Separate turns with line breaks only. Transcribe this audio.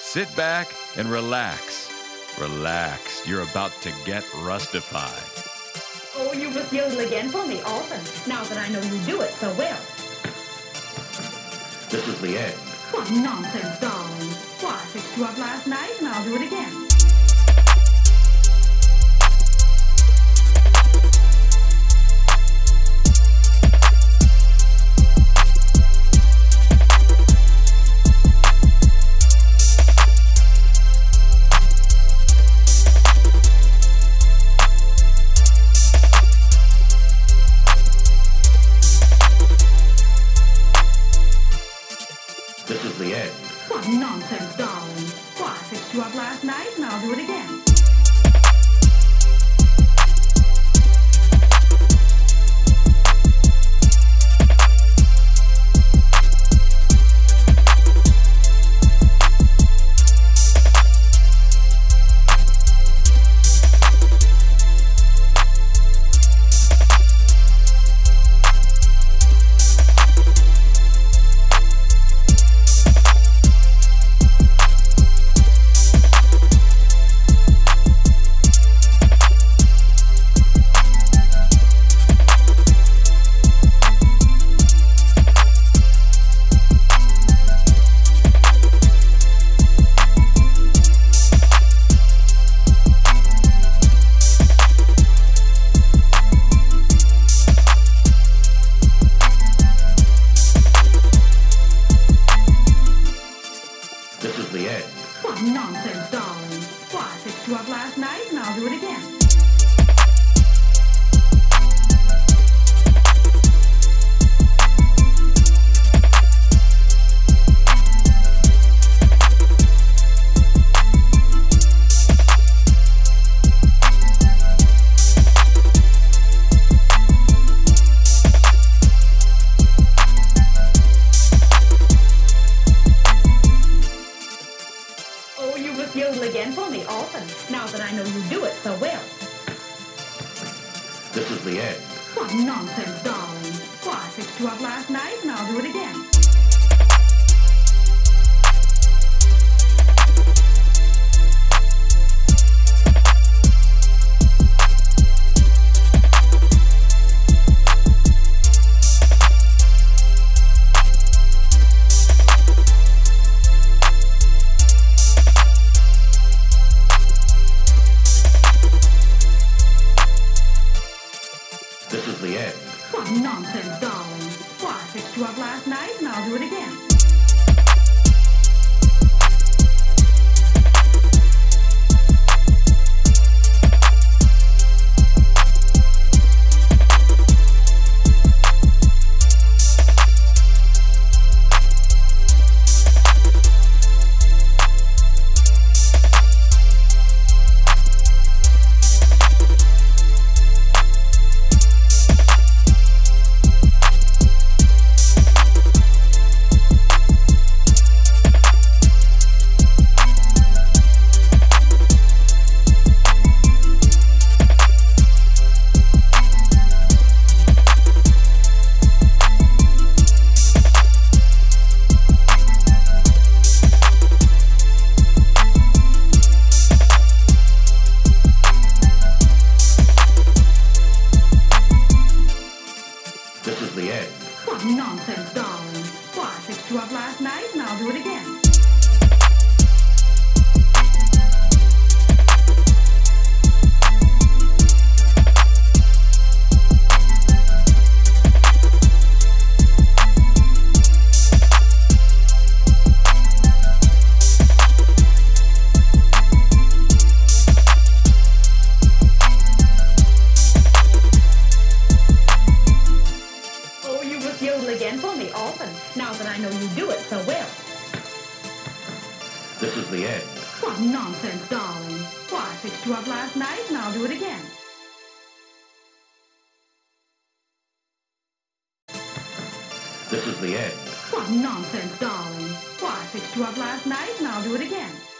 Sit back and relax. Relax. You're about to get rustified.
Oh, you must yodel again for me often, now that I know you do it so well.
This is the end.
What nonsense, darling. Why, I fixed you up last night and I'll do it again.
This is the end.
What nonsense, darling. Why, I fixed you up last night and I'll do it again.
This is the end.
What nonsense, darling. Why, I fixed you up last night and I'll do it again. Oh, you must yodel again for me often, now that I know you do it so well.
This is the end.
What nonsense, darling. Why, I fixed you up last night and I'll do it again.
This is the end.
What nonsense, darling. Why, I fixed you up last night and I'll do it again.
This is the end.
What nonsense, darling. Why, I fixed you up last night and I'll do it again. Oh, you must yodel again for me often, now that I know you do it so well.
This is the end.
What nonsense, darling. Why, I fixed you up last night and I'll do it again.
This is the end.
What nonsense, darling. Why, I fixed you up last night and I'll do it again.